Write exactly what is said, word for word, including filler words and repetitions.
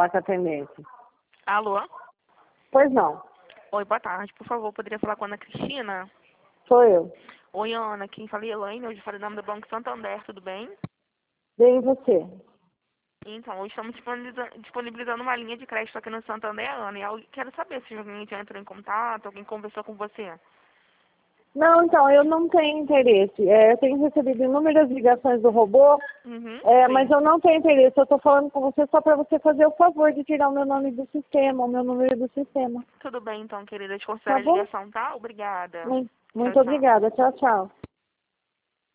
falar com a atendente. Alô? Pois não. Oi, boa tarde. Por favor, poderia falar com a Ana Cristina? Sou eu. Oi, Ana. Quem fala é Elaine. Hoje falei o nome do Banco Santander, tudo bem? Bem, e você? Então, hoje estamos disponibiliza- disponibilizando uma linha de crédito aqui no Santander, Ana. E eu quero saber se alguém já entrou em contato, alguém conversou com você. Não, então, eu não tenho interesse. É, eu tenho recebido inúmeras ligações do robô, Uhum, é, sim. mas eu não tenho interesse. Eu estou falando com você só para você fazer o favor de tirar o meu nome do sistema, o meu número do sistema. Tudo bem, então, querida. Desconsidera Tá a bom? ligação, tá? Obrigada. Muito, Tchau, muito tchau. obrigada. Tchau, tchau.